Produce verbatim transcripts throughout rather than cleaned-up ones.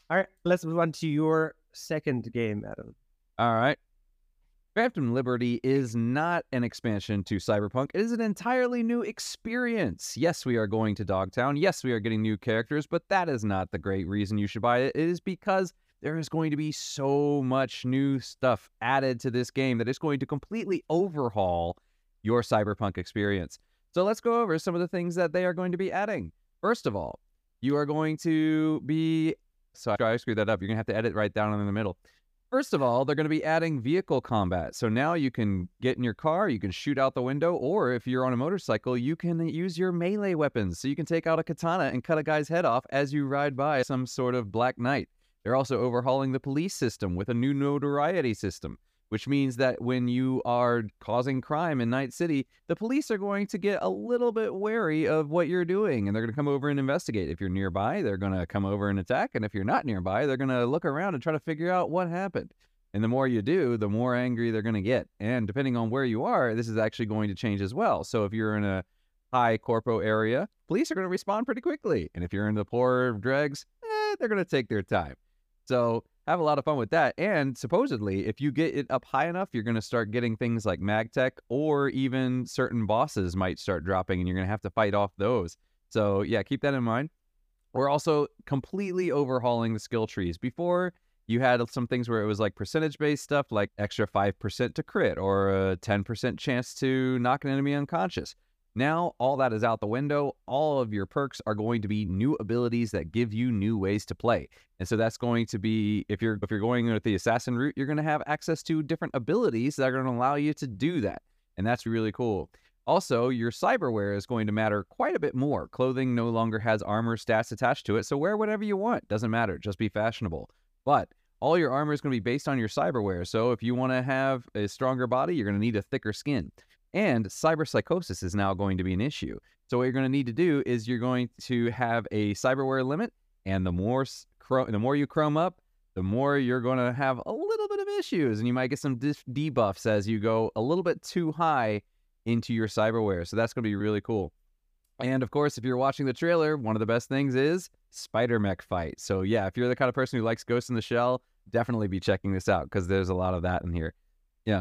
All right, let's move on to your second game, Adam. All right. Phantom Liberty is not an expansion to Cyberpunk. It is an entirely new experience. Yes, we are going to Dogtown. Yes, we are getting new characters, but that is not the great reason you should buy it. It is because there is going to be so much new stuff added to this game that is going to completely overhaul your Cyberpunk experience. So let's go over some of the things that they are going to be adding. First of all, you are going to be... So I screwed that up. You're going to have to edit right down in the middle. First of all, they're going to be adding vehicle combat. So now you can get in your car, you can shoot out the window, or if you're on a motorcycle, you can use your melee weapons. So you can take out a katana and cut a guy's head off as you ride by some sort of Black Knight. They're also overhauling the police system with a new notoriety system, which means that when you are causing crime in Night City, the police are going to get a little bit wary of what you're doing, and they're going to come over and investigate. If you're nearby, they're going to come over and attack, and if you're not nearby, they're going to look around and try to figure out what happened. And the more you do, the more angry they're going to get. And depending on where you are, this is actually going to change as well. So if you're in a high corpo area, police are going to respond pretty quickly. And if you're in the poor dregs, eh, they're going to take their time. So have a lot of fun with that. And supposedly, if you get it up high enough, you're going to start getting things like MagTech, or even certain bosses might start dropping, and you're going to have to fight off those. So yeah, keep that in mind. We're also completely overhauling the skill trees. Before, you had some things where it was like percentage-based stuff, like extra five percent to crit, or a ten percent chance to knock an enemy unconscious. Now, all that is out the window. All of your perks are going to be new abilities that give you new ways to play. And so that's going to be, if you're if you're going with the assassin route, you're going to have access to different abilities that are going to allow you to do that. And that's really cool. Also, your cyberware is going to matter quite a bit more. Clothing no longer has armor stats attached to it, so wear whatever you want. Doesn't matter. Just be fashionable. But all your armor is going to be based on your cyberware. So if you want to have a stronger body, you're going to need a thicker skin. And cyberpsychosis is now going to be an issue. So what you're going to need to do is you're going to have a cyberware limit, and the more the more you chrome up, the more you're going to have a little bit of issues, and you might get some debuffs as you go a little bit too high into your cyberware. So that's going to be really cool. And of course, if you're watching the trailer, one of the best things is Spider Mech fight. So yeah, if you're the kind of person who likes Ghost in the Shell, definitely be checking this out, because there's a lot of that in here. Yeah.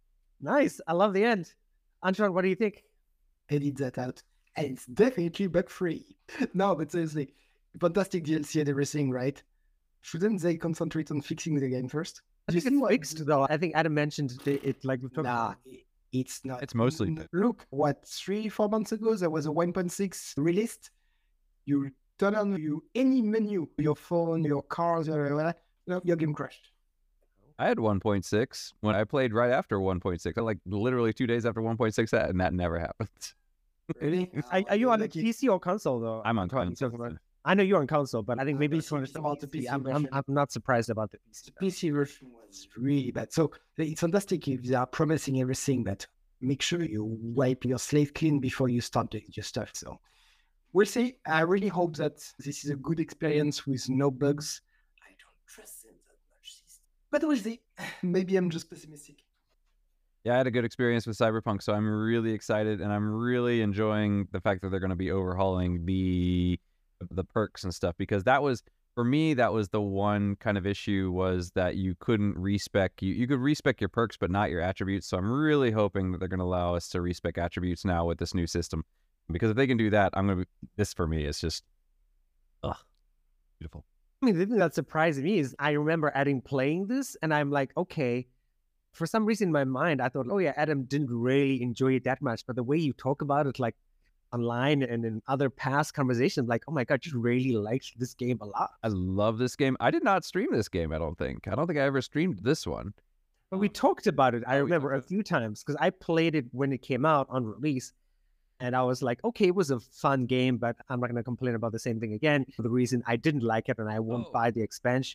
Nice. I love the end. Antoine, what do you think? Edit that out. And it's definitely bug-free. No, but seriously, fantastic D L C and everything, right? Shouldn't they concentrate on fixing the game first? I think it's fixed, though. I think Adam mentioned it, it like we talked Nah, about. it's not. It's mostly N- fixed. Look, what, three, four months ago, there was a one point six released. You turn on you any menu, your phone, your cars, your, your game crashed. I had one point six when I played right after one point six. Like literally two days after one point six, and that never happened. Really? Are, are you on the P C or console, though? I'm on Antoine, console. you talking about- I know you're on console, but I think maybe Uh, it's one it's about the P C I'm, I'm, version. I'm not surprised about the P C. The P C version was really bad. So it's fantastic if they are promising everything, but make sure you wipe your slate clean before you start doing your stuff. So we'll see. I really hope that this is a good experience with no bugs. I don't trust them that much. But we'll see. Maybe I'm just pessimistic. Yeah, I had a good experience with Cyberpunk, so I'm really excited, and I'm really enjoying the fact that they're going to be overhauling the the perks and stuff, because that was, for me, that was the one kind of issue, was that you couldn't respec, you, you could respec your perks, but not your attributes. So I'm really hoping that they're going to allow us to respec attributes now with this new system, because if they can do that, I'm going to, this for me is just, ugh, beautiful. I mean, the thing that surprised me is I remember Adam playing this, and I'm like, okay. For some reason in my mind, I thought, oh yeah, Adam didn't really enjoy it that much. But the way you talk about it, like online and in other past conversations, like, oh my God, you really liked this game a lot. I love this game. I did not stream this game, I don't think. I don't think I ever streamed this one. But we talked about it, I Oh, we remember, talked a about it. few times, because I played it when it came out on release. And I was like, okay, it was a fun game, but I'm not going to complain about the same thing again. For the reason I didn't like it, and I won't Oh. buy the expansion.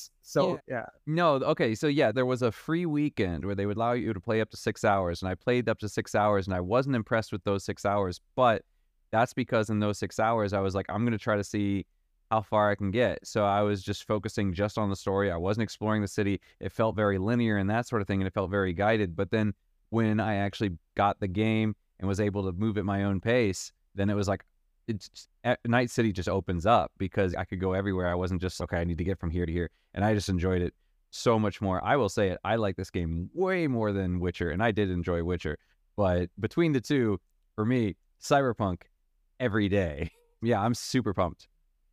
So, yeah. No, okay, so yeah, there was a free weekend where they would allow you to play up to six hours, and I played up to six hours, and I wasn't impressed with those six hours, but that's because in those six hours, I was like, I'm going to try to see how far I can get. So I was just focusing just on the story. I wasn't exploring the city. It felt very linear and that sort of thing, and it felt very guided. But then when I actually got the game and was able to move at my own pace, then it was like, it's Night City just opens up because I could go everywhere. I wasn't just, okay, I need to get from here to here. And I just enjoyed it so much more. I will say it. I like this game way more than Witcher, and I did enjoy Witcher. But between the two, for me, Cyberpunk every day. Yeah, I'm super pumped.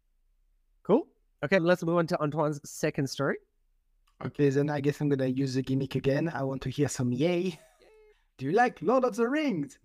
Cool. Okay, let's move on to Antoine's second story. Okay, then I guess I'm going to use the gimmick again. I want to hear some yay. Do you like Lord of the Rings?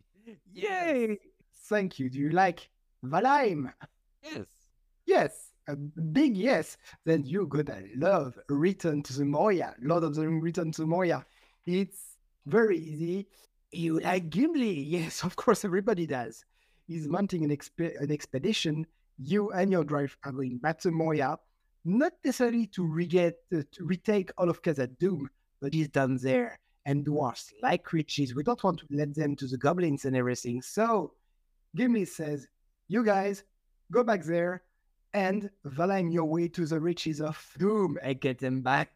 Yay! Thank you. Do you like Valheim? Yes. Yes, a big yes. Then you're gonna love Return to the Moria. Lord of the Rings Return to Moria. It's very easy. You like Gimli? Yes, of course, everybody does. He's mounting an, exp- an expedition. You and your drive are going back to Moria, not necessarily to, re-get, uh, to retake all of Khazad-dûm, but he's done there. And dwarves like riches. We don't want to let them to the goblins and everything. So Gimli says, you guys, go back there and Valheim your way to the riches of Doom and get them back.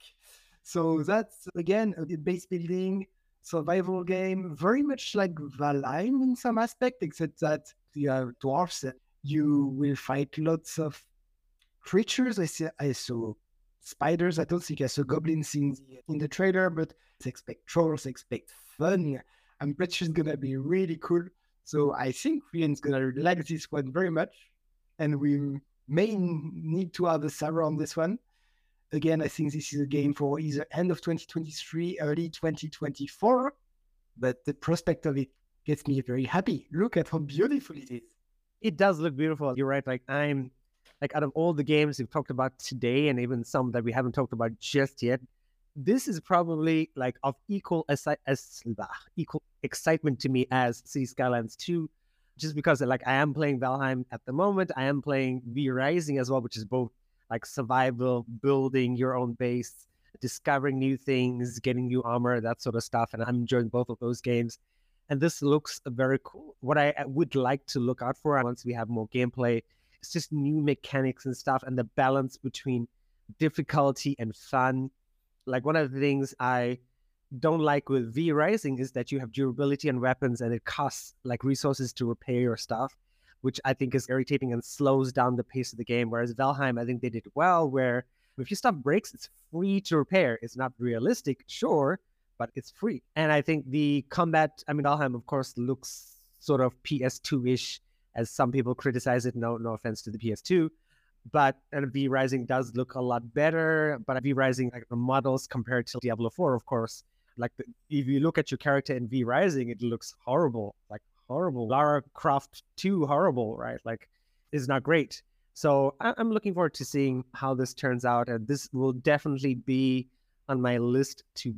So that's, again, a base building survival game, very much like Valheim in some aspect, except that you have dwarves. You will fight lots of creatures. I, see, I saw spiders. I don't think I saw goblins in the, in the trailer, but expect trolls, expect fun. I'm pretty sure it's going to be really cool. So I think Rian's going to like this one very much. And we may need to have a server on this one. Again, I think this is a game for either end of twenty twenty-three, early twenty twenty-four. But the prospect of it gets me very happy. Look at how beautiful it is. It does look beautiful. You're right. Like I'm, like out of all the games we've talked about today, and even some that we haven't talked about just yet, this is probably like of equal as, as equal excitement to me as City Skylines two, just because like I am playing Valheim at the moment. I am playing V Rising as well, which is both like survival, building your own base, discovering new things, getting new armor, that sort of stuff. And I'm enjoying both of those games. And this looks very cool. What I would like to look out for once we have more gameplay, it's just new mechanics and stuff, and the balance between difficulty and fun. Like one of the things I don't like with V Rising is that you have durability on weapons and it costs like resources to repair your stuff, which I think is irritating and slows down the pace of the game. Whereas Valheim, I think they did well, where if your stuff breaks, it's free to repair. It's not realistic, sure, but it's free. And I think the combat, I mean, Valheim, of course, looks sort of P S two-ish, as some people criticize it. No, no offense to the P S two. But and V Rising does look a lot better. But V Rising, like the models compared to Diablo four, of course, like the, if you look at your character in V Rising, it looks horrible, like horrible. Lara Croft two, horrible, right? Like, is not great. So I, I'm looking forward to seeing how this turns out. And this will definitely be on my list to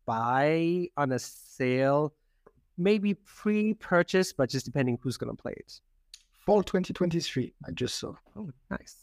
buy on a sale, maybe pre-purchase, but just depending who's going to play it. Fall twenty twenty-three, I just saw. Oh, nice.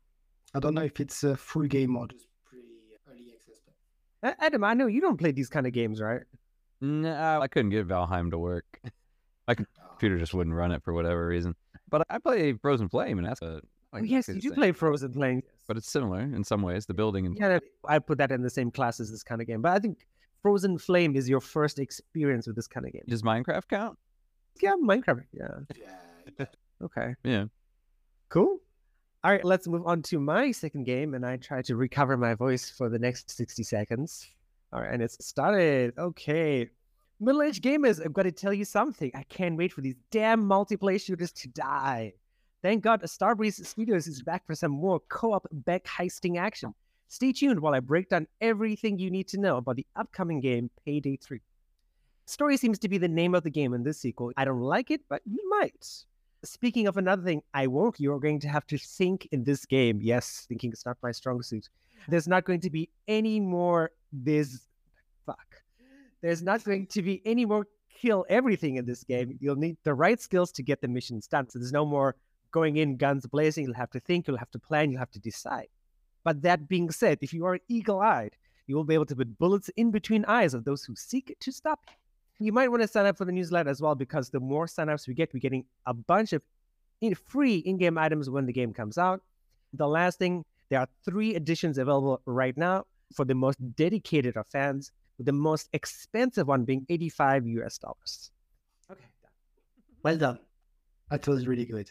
I don't know if it's a full game or just pre-early access. Adam, I know you don't play these kind of games, right? No, I couldn't get Valheim to work. My computer just wouldn't run it for whatever reason. But I play Frozen Flame, and that's a... Like, oh, yes, you do play Frozen Flame. But it's similar in some ways, the building. And yeah, I put that in the same class as this kind of game. But I think Frozen Flame is your first experience with this kind of game. Does Minecraft count? Yeah, Minecraft, yeah. Yeah. Okay. Yeah. Cool. All right, let's move on to my second game, and I try to recover my voice for the next sixty seconds. All right, and it's started. Okay. Middle-aged gamers, I've got to tell you something. I can't wait for these damn multiplayer shooters to die. Thank God Starbreeze Studios is back for some more co-op back heisting action. Stay tuned while I break down everything you need to know about the upcoming game, Payday three. Story seems to be the name of the game in this sequel. I don't like it, but you might. Speaking of another thing, I won't. You're going to have to think in this game. Yes, thinking is not my strong suit. There's not going to be any more this... Fuck. There's not going to be any more kill everything in this game. You'll need the right skills to get the missions done. So there's no more going in guns blazing. You'll have to think, you'll have to plan, you'll have to decide. But that being said, if you are eagle-eyed, you will be able to put bullets in between eyes of those who seek to stop you. You might want to sign up for the newsletter as well, because the more signups we get, we're getting a bunch of in free in-game items when the game comes out. The last thing, there are three editions available right now for the most dedicated of fans, with the most expensive one being eighty-five U S dollars. Okay, well done. That was really good.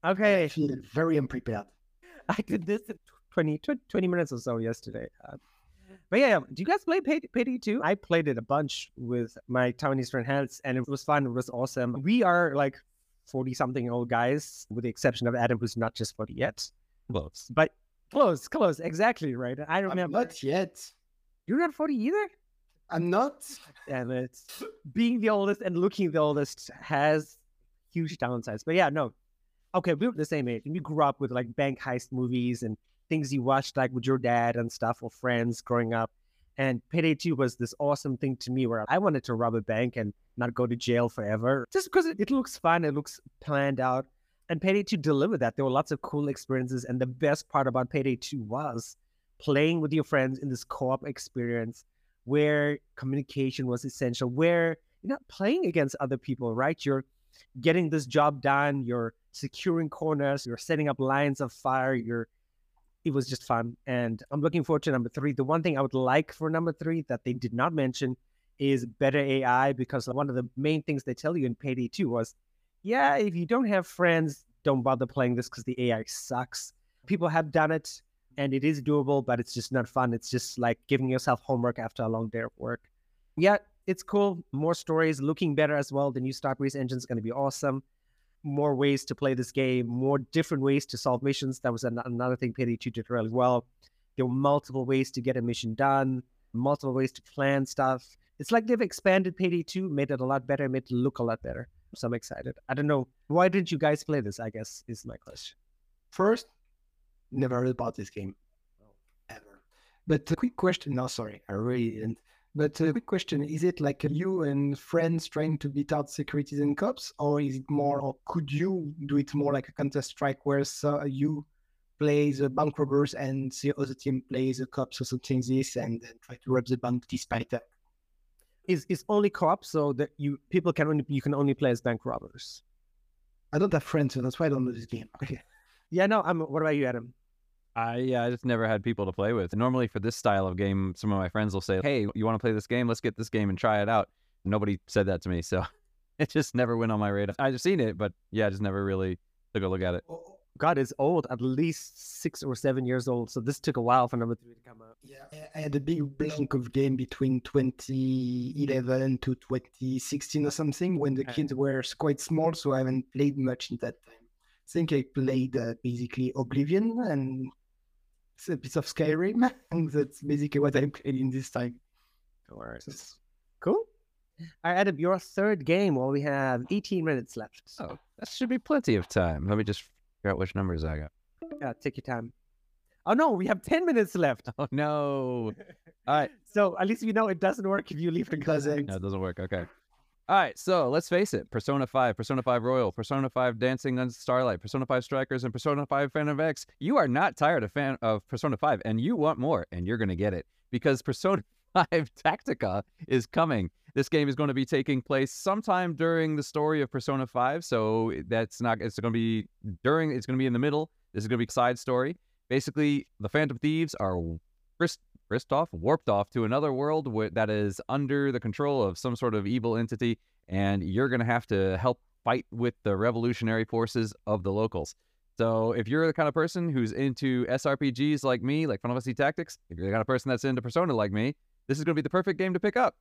Okay. I feel very unprepared. I did this in twenty, twenty minutes or so yesterday. Uh, but yeah, do you guys play Pay- Payday two? I played it a bunch with my Taiwanese friend Hans, and it was fun. It was awesome. We are like forty-something old guys, with the exception of Adam, who's not just forty yet. Close. But close, close, exactly right. I I'm remember. not yet. You're not forty either? I'm not. Damn it. Being the oldest and looking the oldest has huge downsides. But yeah, no. Okay, we were the same age. We grew up with like bank heist movies and things you watched like with your dad and stuff or friends growing up. And Payday two was this awesome thing to me where I wanted to rob a bank and not go to jail forever. Just because it, it looks fun, it looks planned out. And Payday two delivered that. There were lots of cool experiences. And the best part about Payday two was playing with your friends in this co-op experience where communication was essential, where you're not playing against other people, right? You're getting this job done, you're securing corners, you're setting up lines of fire, you're it was just fun. And I'm looking forward to number three. The one thing I would like for number three that they did not mention is better A I, because one of the main things they tell you in Payday two was, yeah, if you don't have friends, don't bother playing this because the A I sucks. People have done it and it is doable, but it's just not fun. It's just like giving yourself homework after a long day of work. Yeah, it's cool. More stories, looking better as well. The new Starbreeze engine is going to be awesome. More ways to play this game, more different ways to solve missions. That was an- another thing Payday two did really well. There were multiple ways to get a mission done, multiple ways to plan stuff. It's like they've expanded Payday two, made it a lot better, made it look a lot better. So I'm excited. I don't know. Why didn't you guys play this, I guess, is my question. First, never heard about this game. Ever. But a quick question. No, sorry, I really didn't. But a quick question. Is it like you and friends trying to beat out securities and cops? Or is it more, or could you do it more like a Counter-Strike where so you play the bank robbers and the other team plays the cops or something like this and then try to rob the bank despite that? Is is only co-op, so that you people can only you can only play as bank robbers. I don't have friends, so that's why I don't know this game. Okay. Yeah, no, I'm what about you, Adam? I yeah, I just never had people to play with. Normally for this style of game, some of my friends will say, "Hey, you want to play this game? Let's get this game and try it out." Nobody said that to me, so it just never went on my radar. I just seen it, but yeah, I just never really took a look at it. God, it's old, at least six or seven years old. So this took a while for number three to come out. Yeah, I had a big blank of game between twenty eleven to twenty sixteen or something when the Okay. kids were quite small, so I haven't played much in that time. I think I played uh, basically Oblivion and a bit of Skyrim, and that's basically what I played in this time. All right. Cool. All right, Adam, your third game. Well, we have eighteen minutes left. Oh, that should be plenty of time. Let me just figure out which numbers I got. Yeah, take your time. Oh, no, we have ten minutes left. Oh no! All right, So at least we know it doesn't work if you leave the It doesn't. no, it doesn't work. Okay. All right, so let's face it: Persona five, Persona five Royal, Persona five Dancing on Starlight, Persona five Strikers, and Persona five Phantom X. You are not tired of fan of Persona five, and you want more, and you're gonna get it because Persona five Tactica is coming. This game is going to be taking place sometime during the story of Persona five, so that's not. It's going to be during. It's going to be in the middle. This is going to be a side story. Basically, the Phantom Thieves are frisked, frisked off, warped off to another world where, that is under the control of some sort of evil entity, and you're going to have to help fight with the revolutionary forces of the locals. So if you're the kind of person who's into S R P Gs like me, like Final Fantasy Tactics, if you're the kind of person that's into Persona like me, this is going to be the perfect game to pick up.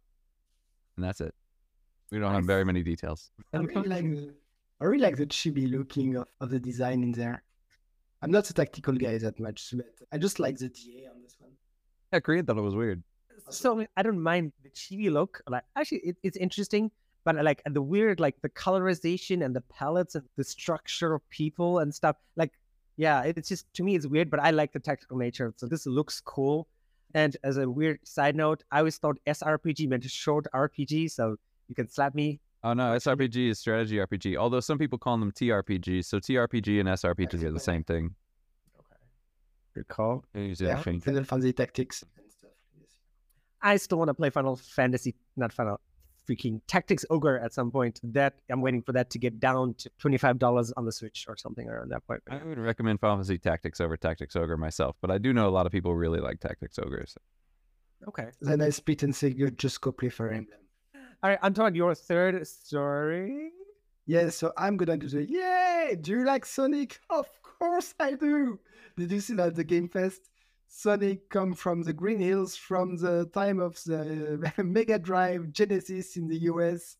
And that's it. We don't have Nice. very many details. I really like the, I really like the chibi looking of, of the design in there. I'm not a tactical guy that much, but I just like the D A on this one. Yeah, Korean thought it was weird. So I don't mind the chibi look. Like actually, it, it's interesting, but I like the weird, like the colorization and the palettes and the structure of people and stuff. Like, yeah, it's just to me it's weird, but I like the tactical nature. So this looks cool. And as a weird side note, I always thought S R P G meant short R P G. So you can slap me. Oh no, S R P G is strategy R P G. Although some people call them T R P Gs. So T R P G and S R P G are the same thing. Okay. Good call. Yeah, Final Fantasy Tactics and stuff. Yes. I still want to play Final Fantasy, not Final freaking Tactics Ogre at some point. That I'm waiting for that to get down to twenty-five dollars on the Switch or something around that point. I would recommend Final Fantasy Tactics over Tactics Ogre myself, but I do know a lot of people really like Tactics Ogres. Okay. Then I split and say, you just go play Fire Emblem. All right, Anton, your third story. Yeah, so I'm gonna do the yay! Do you like Sonic? Of course I do. Did you see that the Game Fest? Sonic come from the Green Hills from the time of the Mega Drive Genesis in the U S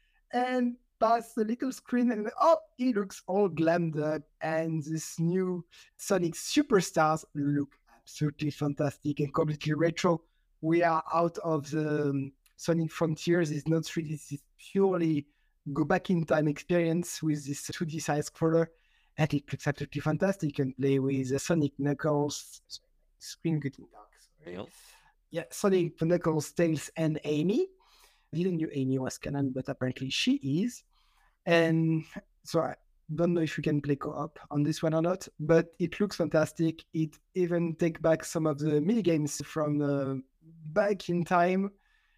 and past the little screen and oh, he looks all glammed up and this new Sonic Superstars look absolutely fantastic and completely retro. We are out of the um, Sonic Frontiers. It's not three D, it's purely go back in time experience with this two D side scroller, and it looks absolutely fantastic. And play with uh, Sonic Knuckles, screen getting dark. Sorry. Yeah, Sonic Knuckles, Tails, and Amy. I didn't know Amy was canon, but apparently she is. And so I don't know if you can play co-op on this one or not, but it looks fantastic. It even take back some of the mini games from uh, back in time,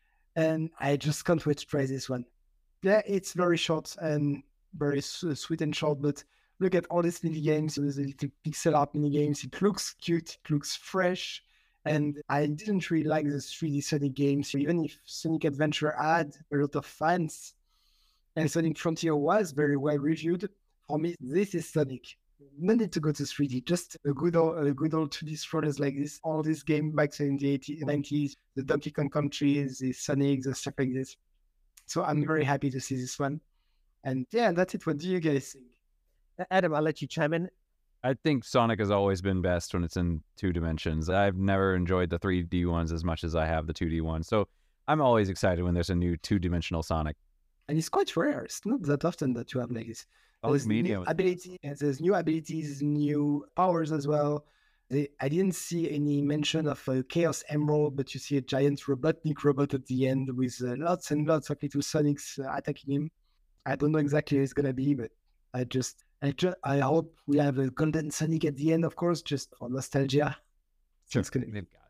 and I just can't wait to try this one. Yeah, it's very short and very su- sweet and short, but look at all these mini games, these little pixel art mini games. It looks cute, it looks fresh, and I didn't really like the three D Sonic games, even if Sonic Adventure had a lot of fans, and Sonic Frontier was very well reviewed. For me, this is Sonic. No need to go to three D, just a good old, a good old two D scrollers like this. All this game back in the eighties, nineties, the Donkey Kong countries, the Sonic, the stuff like this. So I'm very happy to see this one. And yeah, that's it. What do you guys think? Adam, I'll let you chime in. I think Sonic has always been best when it's in two dimensions. I've never enjoyed the three D ones as much as I have the two D ones. So I'm always excited when there's a new two-dimensional Sonic. And it's quite rare. It's not that often that you have like this. Oh, There's medium. new ability, and there's new abilities, new powers as well. They, I didn't see any mention of a Chaos Emerald, but you see a giant Robotnik robot at the end with uh, lots and lots of little Sonics uh, attacking him. I don't know exactly who it's gonna be, but I just, I just, I hope we have a golden Sonic at the end, of course, just for nostalgia. Sure. It's gonna be, They've got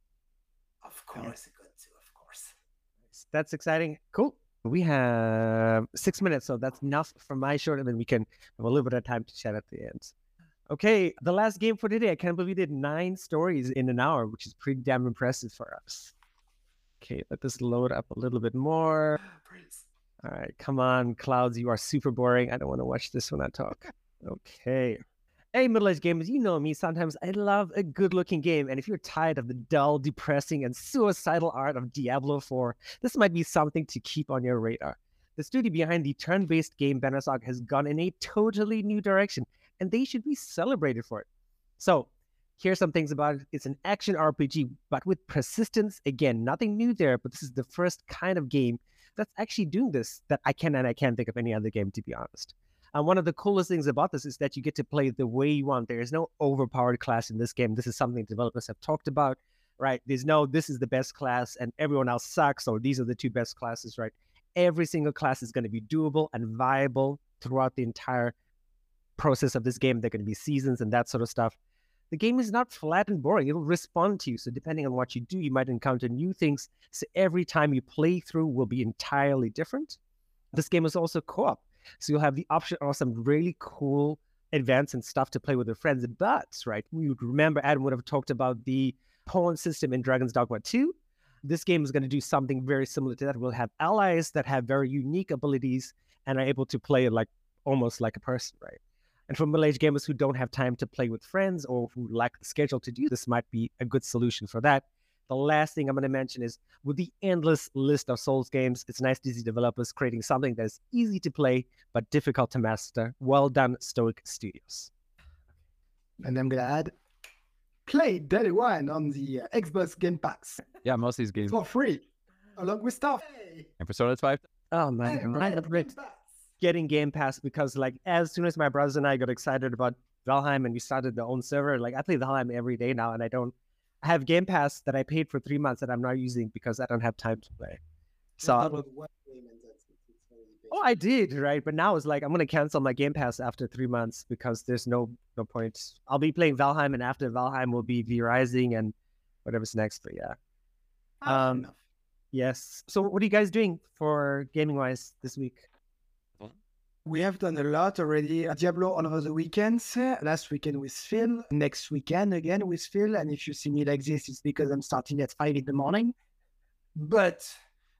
to. of course, got to, of course. That's exciting. Cool. We have six minutes, so that's enough for my short, and then we can have a little bit of time to chat at the end. Okay, the last game for today. I can't believe we did nine stories in an hour, which is pretty damn impressive for us. Okay, let this load up a little bit more. All right, come on, Clouds, you are super boring. I don't want to watch this when I talk. Okay. Hey, middle-aged gamers, you know me. Sometimes I love a good-looking game, and if you're tired of the dull, depressing, and suicidal art of Diablo four, this might be something to keep on your radar. The studio behind the turn-based game Bannersaga has gone in a totally new direction, and they should be celebrated for it. So, here's some things about it. It's an action R P G, but with persistence. Again, nothing new there, but this is the first kind of game that's actually doing this that I can and I can't think of any other game, to be honest. And one of the coolest things about this is that you get to play the way you want. There is no overpowered class in this game. This is something developers have talked about, right? There's no, this is the best class and everyone else sucks, or these are the two best classes, right? Every single class is going to be doable and viable throughout the entire process of this game. There are going to be seasons and that sort of stuff. The game is not flat and boring. It'll respond to you. So depending on what you do, you might encounter new things. So every time you play through will be entirely different. This game is also co-op. So you'll have the option of some really cool advanced and stuff to play with your friends. But, right, you would remember Adam would have talked about the pawn system in Dragon's Dogma two. This game is going to do something very similar to that. We'll have allies that have very unique abilities and are able to play like almost like a person, right? And for middle-aged gamers who don't have time to play with friends or who lack the schedule to do this, might be a good solution for that. The last thing I'm going to mention is with the endless list of Souls games, it's nice to see developers creating something that is easy to play but difficult to master. Well done, Stoic Studios. And I'm going to add, play Day One on the uh, Xbox Game Pass. Yeah, most of these games for free, along with stuff. And Persona five. Oh man, Hey, right, right. Getting Game Pass because like as soon as my brothers and I got excited about Valheim and we started their own server, like I play Valheim every day now, and I don't I have Game Pass that I paid for three months that I'm not using because I don't have time to play. So, oh, I did, right? But now it's like I'm gonna cancel my Game Pass after three months because there's no no point. I'll be playing Valheim, and after Valheim will be V Rising and whatever's next. But yeah, um, yes. So, what are you guys doing for gaming wise this week? We have done a lot already. Diablo all over the weekends. Uh, last weekend with Phil. Next weekend again with Phil. And if you see me like this, it's because I'm starting at five in the morning. But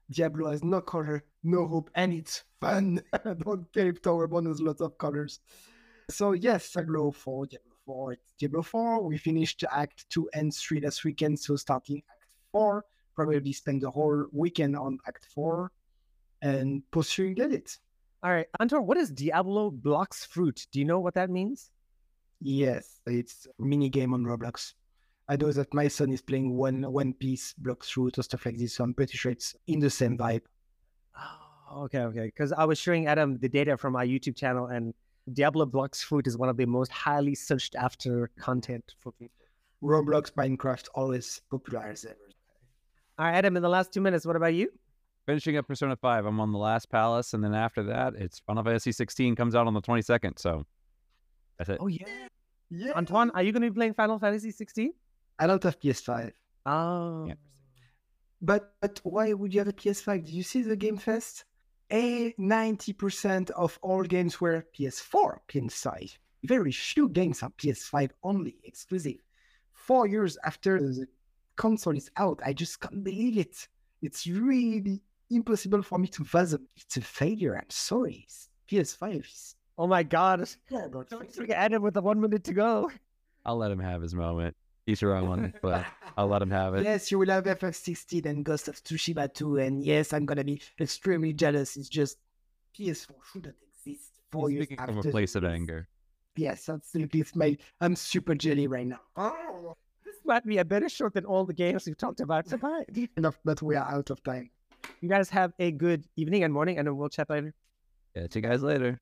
Diablo has no color, no hope, and it's fun. Don't care if Towerborn has lots of colors. So yes, Diablo four, Diablo four, it's Diablo four. We finished Act two and three last weekend, so starting Act four, probably spend the whole weekend on Act four and pursuing it. All right, Anton, what is Diablo Blocks Fruit? Do you know what that means? Yes, it's a mini game on Roblox. I know that my son is playing one One Piece, Blocks Fruit, or stuff like this, so I'm pretty sure it's in the same vibe. Oh, okay, okay. Because I was showing Adam the data from my YouTube channel, and Diablo Blocks Fruit is one of the most highly searched after content for people. Roblox, Minecraft, always popular as ever. All right, Adam, in the last two minutes, what about you? Finishing up Persona five. I'm on the last palace, and then after that, it's Final Fantasy sixteen comes out on the twenty-second, so that's it. Oh, yeah. Yeah. Antoine, are you going to be playing Final Fantasy sixteen? I don't have P S five. Oh. Yeah. But, but why would you have a P S five? Did you see the Game Fest? A ninety percent of all games were P S four, P S five. Very few games are P S five only, exclusive. Four years after the console is out, I just can't believe it. It's really impossible for me to fathom. It's a failure. I'm sorry. P S five is... Oh, my God. Don't forget Adam with the one minute to go. I'll let him have his moment. He's the wrong one, but I'll let him have it. Yes, you will have F F sixteen and Ghost of Tsushima too, and yes, I'm gonna be extremely jealous. It's just P S four shouldn't exist four He's years speaking after. from a place of this. anger. Yes, absolutely. It's my, I'm super jelly right now. Oh, This might be a better show than all the games we've talked about tonight. enough, but we are out of time. You guys have a good evening and morning, and then we'll chat later. Catch you guys later.